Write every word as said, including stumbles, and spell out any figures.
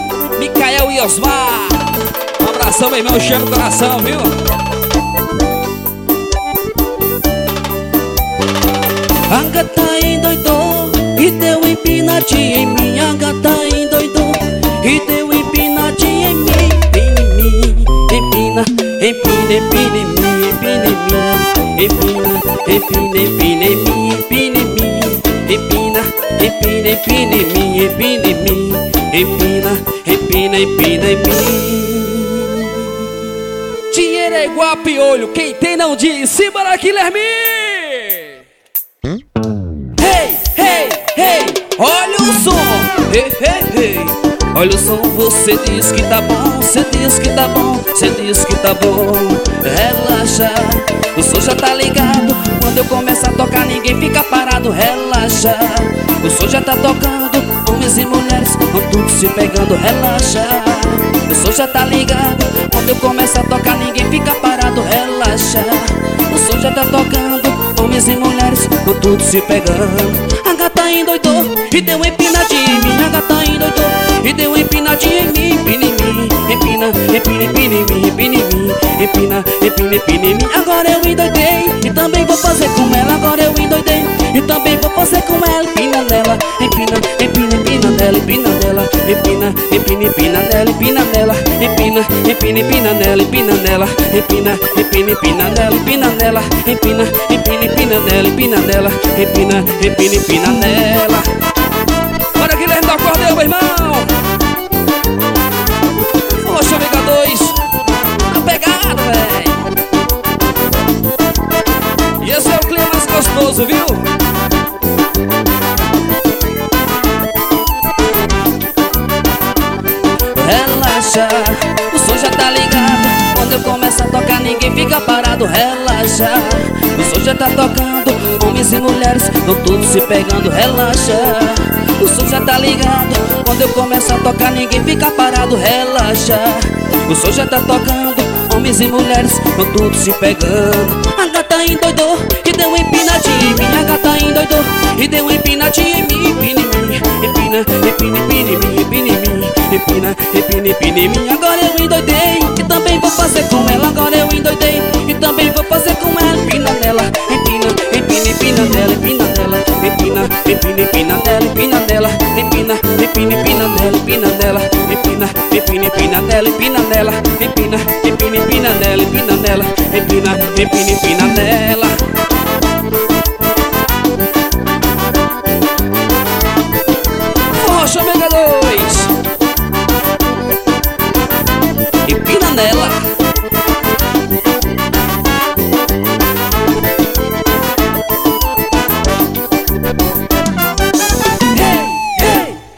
Micael e Osmar. Um abração, meu irmão, chama o coração, viu? A gata endoidou e deu empinadinha em mim. A gata endoidou e deu empinadinha em mim. Empina, empina, empina em mim, empina em mim. Empina, empina, empina em mim, empina em mim. Empina, empina, empina em mim, empina em mim. Empina, empina, empina em mim. Dinheiro é igual a piolho, quem tem não diz. Simbora, Guilherme! Hey, hey, hey, olha o som. Hey, hey, hey, olha o som. Você diz que tá bom, você diz que tá bom, você diz que tá bom. Relaxa, o som já tá ligado. Quando eu começo a tocar ninguém fica parado. Relaxa, o som já tá tocando. Homens e mulheres vão tudo se pegando. Relaxa, o som já tá ligado. Quando eu começo a tocar ninguém fica parado. Relaxa, o som já tá tocando. Homens e mulheres vão tudo se pegando. A gata endoidou e deu empinadinha em mim. A gata endoidou e deu empinadinha em mim. Empina em mim, empina, empina, empina em mim, empina em mim. Empina, empina, empina em mim. Agora eu endoidei e também vou fazer com ela. Agora eu endoidei e também vou fazer com ela. Empina nela, empina, empina, empina nela, empina nela. Empina, empina, empina nela, empina nela. Empina, empina, empina nela, empina nela. Empina, empina, empina nela, empina nela. Empina, empina, empina nela, empina nela. Empina, empina, empina nela. Bora, Guilherme do acordeão, meu irmão. Poxa, Omega dois, tá pegado, véi. E esse é o clima mais gostoso, viu? Relaxa, o som já tá ligado. Quando eu começo a tocar ninguém fica parado. Relaxa, o som já tá tocando. Homens e mulheres vão tudo se pegando. Relaxa, o som já tá ligado. Quando eu começo a tocar ninguém fica parado. Relaxa, o som já tá tocando. Homens e mulheres vão tudo se pegando. A gata endoidou e deu empinadinha em mim. A gata endoidou e deu empinadinha em mim. Empina em mim, empina, empina, empina em mim, empina em mim. Empina, empina, empina em mim. Agora eu endoidei e também vou fazer com ela. Agora eu endoidei e também vou fazer com ela. Empina nela, empina, empina, empina nela, empina nela. Empina, empina, empina nela, empina nela. Empina, empina, empina nela, empina nela. Empina, empina, empina nela, empina nela. Empina, empina, empina nela, empina nela. Empina, empina, empina nela. Poxa, Omega dois.